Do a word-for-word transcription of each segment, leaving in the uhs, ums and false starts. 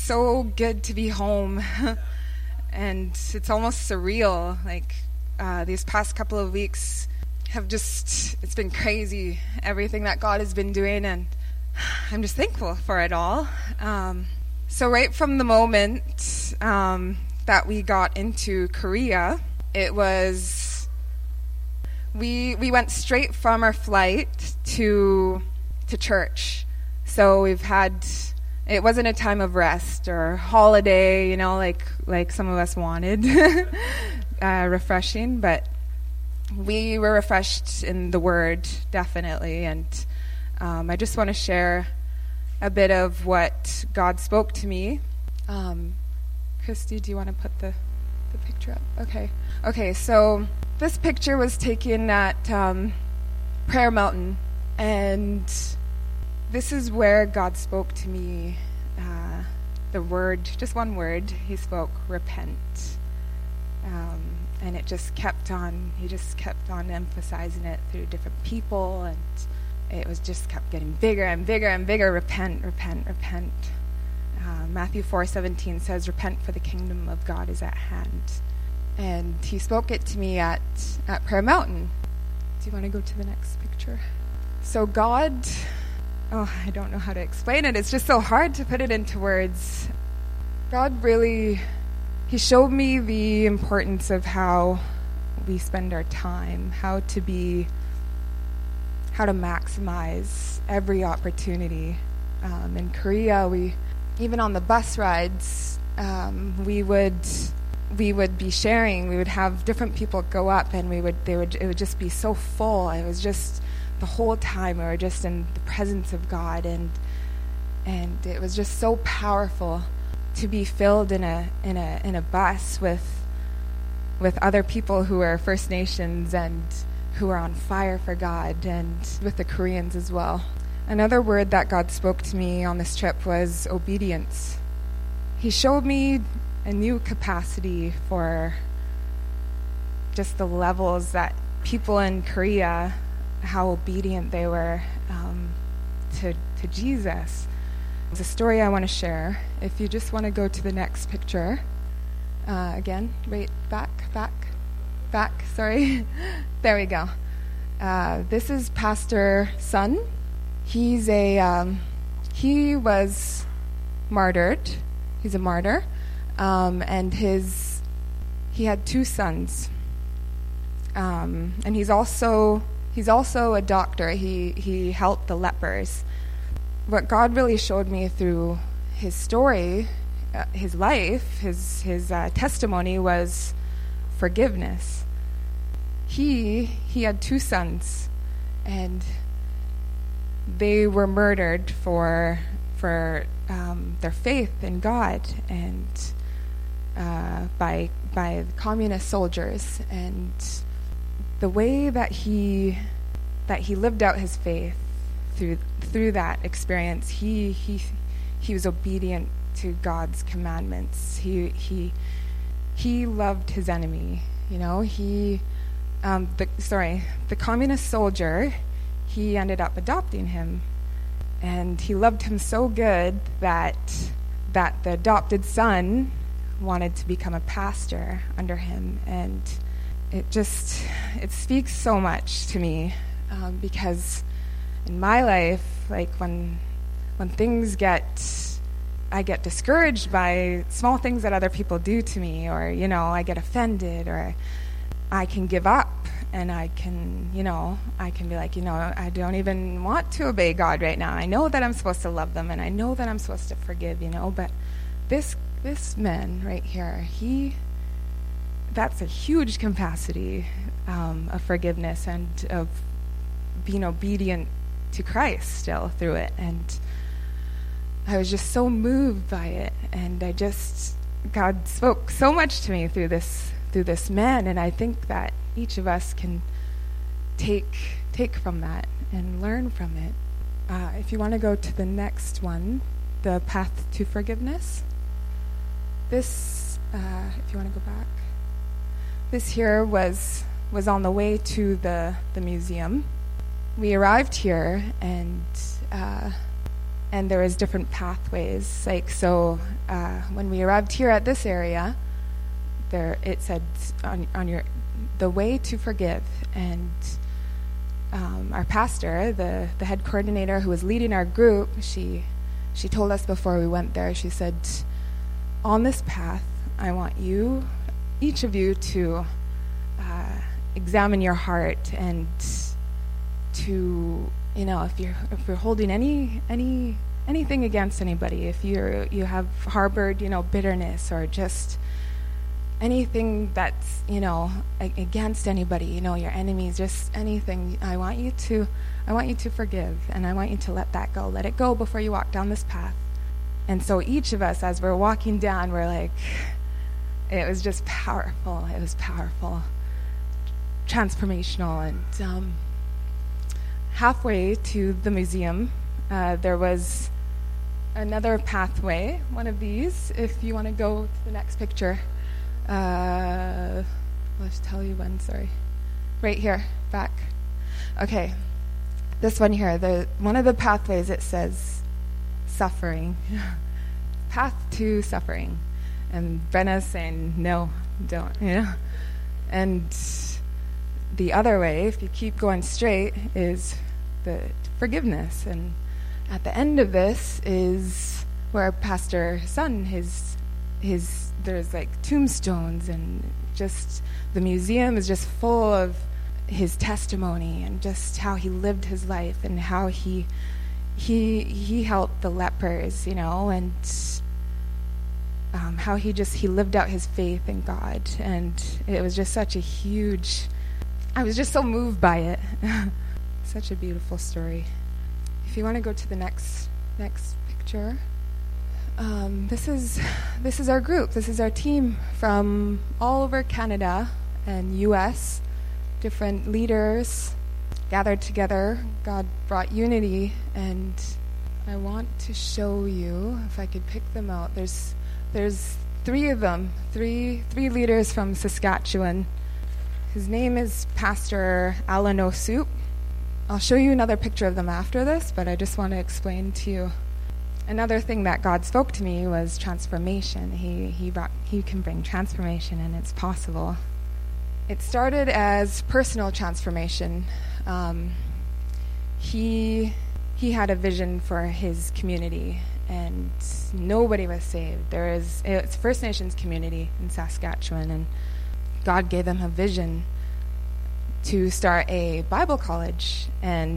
so good to be home. And it's almost surreal. Like, uh, these past couple of weeks have just, it's been crazy, everything that God has been doing, and I'm just thankful for it all. Um, so right from the moment um, that we got into Korea, it was, we we went straight from our flight to to church. So we've had, it wasn't a time of rest or holiday, you know, like like some of us wanted, uh, refreshing, but we were refreshed in the Word, definitely. And um, I just want to share a bit of what God spoke to me. Um, Christy, do you want to put the, the picture up? Okay. Okay, so this picture was taken at um, Prayer Mountain, and this is where God spoke to me, uh, the word, just one word. He spoke, repent. Um, and it just kept on, he just kept on emphasizing it through different people, and it was just kept getting bigger and bigger and bigger. Repent, repent, repent. Uh, Matthew four seventeen says, repent, for the kingdom of God is at hand. And he spoke it to me at, at Prayer Mountain. Do you want to go to the next picture? So God... Oh, I don't know how to explain it. It's just so hard to put it into words. God really, he showed me the importance of how we spend our time, how to be, how to maximize every opportunity. Um, in Korea, we, even on the bus rides, um, we would, we would be sharing. We would have different people go up, and we would, they would, it would just be so full. It was just, the whole time we were just in the presence of God, and and it was just so powerful to be filled in a in a in a bus with with other people who are First Nations and who are on fire for God, and with the Koreans as well. Another word that God spoke to me on this trip was obedience. He showed me a new capacity for just the levels that people in Korea, how obedient they were um, to to Jesus. It's a story I want to share. If you just want to go to the next picture. Uh, again, wait, back, back, back, sorry. There we go. Uh, this is Pastor Sun. He's a, um, he was martyred. He's a martyr. Um, and his, he had two sons. Um, and he's also... He's also a doctor. He he helped the lepers. What God really showed me through his story, uh, his life, his his uh, testimony was forgiveness. He he had two sons, and they were murdered for for um, their faith in God, and uh, by by communist soldiers. And the way that he that he lived out his faith through through that experience, he he he was obedient to God's commandments. He he he loved his enemy. You know, he um, the sorry the communist soldier. He ended up adopting him, and he loved him so good that that the adopted son wanted to become a pastor under him. And it just, it speaks so much to me, um, because in my life, like when when things get, I get discouraged by small things that other people do to me, or, you know, I get offended, or I can give up, and I can, you know, I can be like, you know, I don't even want to obey God right now. I know that I'm supposed to love them, and I know that I'm supposed to forgive, you know, but this this man right here, he... that's a huge capacity um, of forgiveness and of being obedient to Christ still through it. And I was just so moved by it, and I just, God spoke so much to me through this through this man, and I think that each of us can take take from that and learn from it. Uh, if you want to go to the next one, the path to forgiveness. This, uh, if you want to go back. This here was was on the way to the, the museum. We arrived here, and uh, and there was different pathways. Like, so uh, when we arrived here at this area, there it said on, on your the way to forgive, and um, our pastor, the the head coordinator who was leading our group, she she told us before we went there. She said, "On this path, I want you, each of you, to uh, examine your heart and to, you know, if you're if you're holding any any anything against anybody, if you're you have harbored, you know, bitterness or just anything that's, you know, a- against anybody, you know, your enemies, just anything, I want you to I want you to forgive, and I want you to let that go. Let it go before you walk down this path." And so each of us, as we're walking down, we're like, it was just powerful. It was powerful, transformational. And um, halfway to the museum, uh, there was another pathway, one of these. If you want to go to the next picture. Uh, I'll just tell you when, sorry. Right here, back. Okay, this one here, the one of the pathways, it says suffering. Path to suffering. And Brenna's saying, no, don't, you know. And the other way, if you keep going straight, is the forgiveness. And at the end of this is where Pastor Sun, his, his, there's like tombstones, and just the museum is just full of his testimony and just how he lived his life and how he, he, he helped the lepers, you know, and um, how he just, he lived out his faith in God. And it was just such a huge, I was just so moved by it. Such a beautiful story. If you want to go to the next next picture, um, this is this is our group. This is our team from all over Canada and U S. Different leaders gathered together. God brought unity, and I want to show you, if I could pick them out. There's there's three of them, three three leaders from Saskatchewan. His name is Pastor Alan O'Soup. I'll show you another picture of them after this, but I just want to explain to you. Another thing that God spoke to me was transformation. He he brought he can bring transformation, and it's possible. It started as personal transformation. Um, he he had a vision for his community, and nobody was saved. There is it's First Nations community in Saskatchewan, and God gave them a vision to start a Bible college, and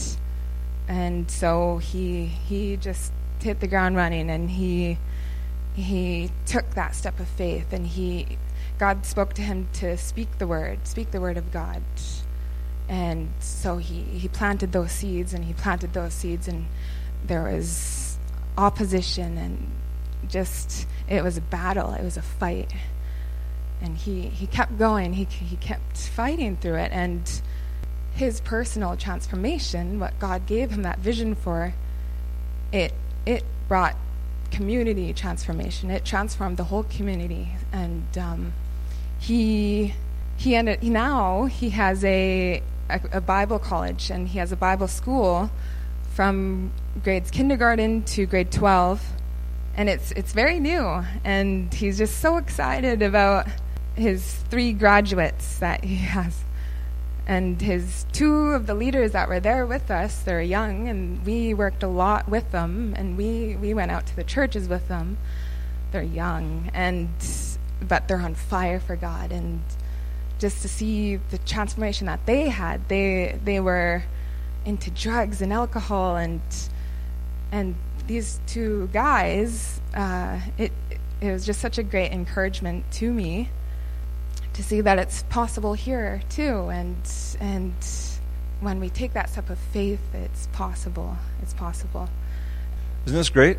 and so he he just hit the ground running, and he he took that step of faith, and he God spoke to him to speak the word, speak the word of God. And so he, he planted those seeds, and he planted those seeds, and there was opposition, and just, it was a battle, it was a fight. And he, he kept going, he he kept fighting through it, and his personal transformation, what God gave him that vision for, it it brought community transformation. It transformed the whole community, and um, he he ended now he has a, a a Bible college, and he has a Bible school from grades kindergarten to grade twelve, and it's it's very new, and he's just so excited about his three graduates that he has. And his two of the leaders that were there with us, they're young, and we worked a lot with them, and we, we went out to the churches with them. They're young, and but they're on fire for God. And just to see the transformation that they had, they they were into drugs and alcohol, and and these two guys, uh, it it was just such a great encouragement to me to see that it's possible here too, and and when we take that step of faith, it's possible. It's possible. Isn't this great?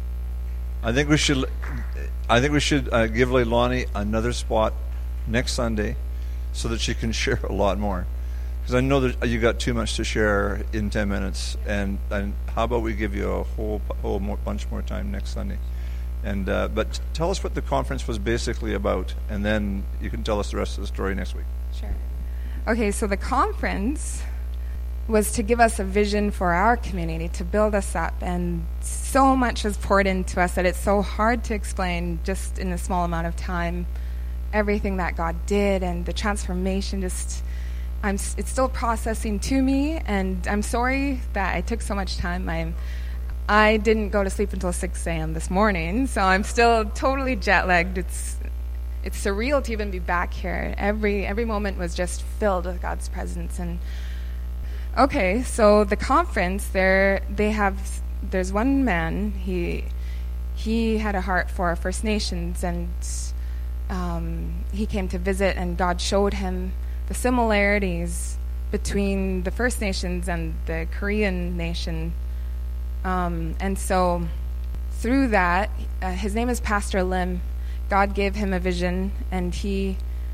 I think we should. I think we should uh, give Leilani another spot next Sunday, so that she can share a lot more. Because I know that you got too much to share in ten minutes, and and how about we give you a whole whole more, bunch more time next Sunday? And uh, but tell us what the conference was basically about, and then you can tell us the rest of the story next week. Sure. Okay, so the conference was to give us a vision for our community, to build us up. And so much was poured into us that it's so hard to explain just in a small amount of time everything that God did and the transformation. Just, I'm, it's still processing to me, and I'm sorry that I took so much time. I'm, I didn't go to sleep until six a.m. this morning, so I'm still totally jet-lagged. It's it's surreal to even be back here. Every every moment was just filled with God's presence. And okay, so the conference, there they have, there's one man, he he had a heart for First Nations, and um, he came to visit, and God showed him the similarities between the First Nations and the Korean nation. Um, and so through that, uh, his name is Pastor Lim. God gave him a vision, and he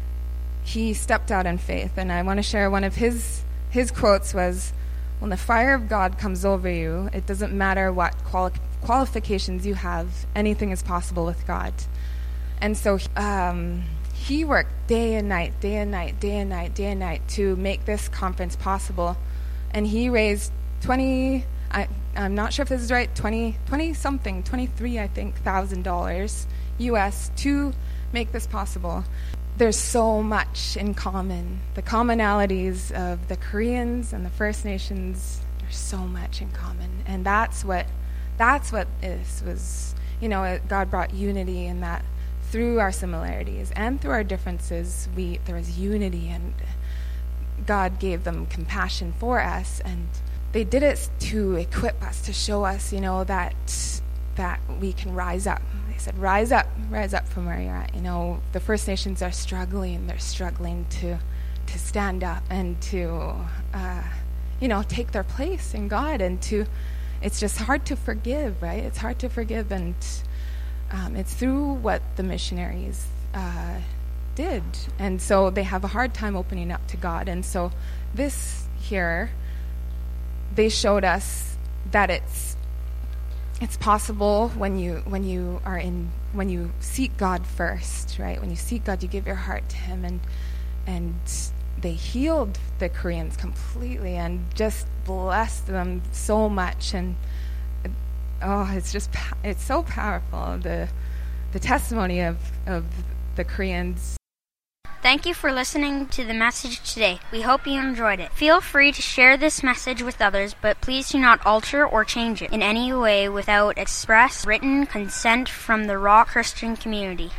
he stepped out in faith. And I want to share one of his his quotes was, "When the fire of God comes over you, it doesn't matter what quali- qualifications you have, anything is possible with God." And so um, he worked day and night, day and night, day and night, day and night to make this conference possible. And he raised twenty, I, I'm not sure if this is right, twenty, twenty something, twenty-three, I think, thousand dollars U S to make this possible. There's so much in common. The commonalities of the Koreans and the First Nations, there's so much in common. And that's what, that's what this was, you know, it, God brought unity in that. Through our similarities and through our differences, we there was unity, and God gave them compassion for us, and they did it to equip us, to show us, you know, that that we can rise up. They said, rise up, rise up from where you're at. You know, the First Nations are struggling. They're struggling to to stand up and to, uh, you know, take their place in God, and to, it's just hard to forgive, right? It's hard to forgive, and Um, it's through what the missionaries uh, did. And so they have a hard time opening up to God. And so this here, they showed us that it's it's possible when you when you are in when you seek God first, right? When you seek God, you give your heart to Him, and and they healed the Koreans completely and just blessed them so much. And oh, it's just, it's so powerful, the the testimony of, of the Koreans. Thank you for listening to the message today. We hope you enjoyed it. Feel free to share this message with others, but please do not alter or change it in any way without express written consent from the Raw Christian community.